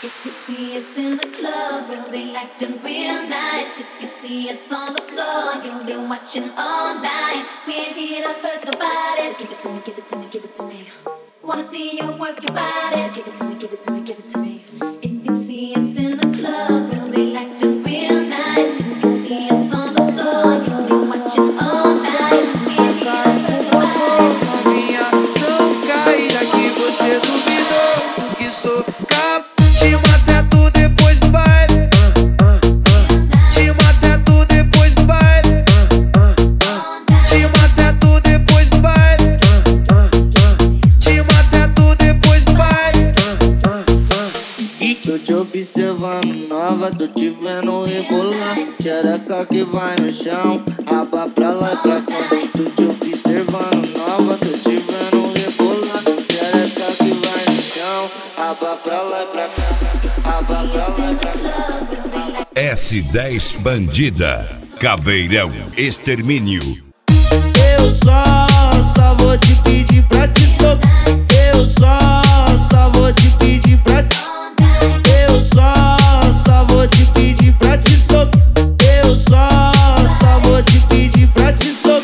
If you see us in the club, we'll be acting real nice. If you see us on the floor, you'll be watching all night. We ain't here to hurt nobody, so give it to me, give it to me, give it to me. Wanna see you work your body, so give it to me, give it to me, give it to me. If you see us in the club, we'll be acting real nice. If you see us on the floor, you'll be watching all night. We ain't here to hurt nobody. Novinha, não cai, já que você duvidou que sou capaz. Te maceto depois do baile. Te maceto depois do baile. Te maceto depois do baile. Te maceto depois do baile. E tô te observando nova, tô te vendo rebolar. Xereca que vai no chão, aba pra lá e pra cá. Tô te observando nova, tô te vendo rebolar. Xereca que vai no chão, aba pra lá e pra cá. Aba pra lá e pra cá. S10 Bandida, Caveirão, Extermínio. Eu só vou te pedir pra te socar. Eu só vou te pedir pra te. Eu só vou te pedir pra te socar. Eu só vou te pedir pra te socar.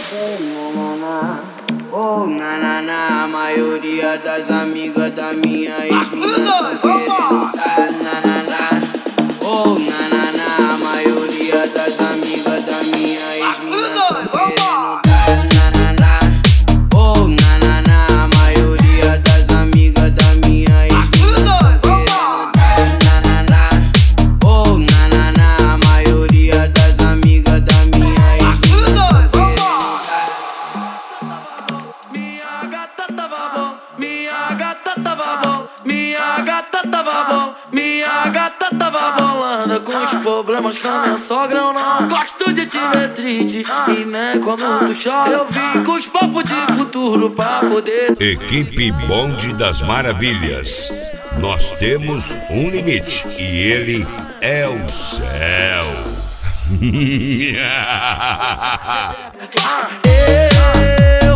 Oh, na, a maioria das amigas da minha ex-mina tão querendo dar na. Oh, na, a maioria das amigas da minha ex-mina tão querendo dar na. Oh, na, a maioria das amigas da minha ex-mina tão querendo dar na. Oh, na, a maioria das amigas da minha ex-mina tão querendo dar. Minha gata tava bom, minha gata tava bom, minha gata tava bom, minha gata tava bolando com os problemas que a minha sogra eu não gosto de te ver triste e nem quando tu chora eu vim com os papos de futuro pra poder. Equipe Bonde das Maravilhas. Nós temos um limite e ele é o céu.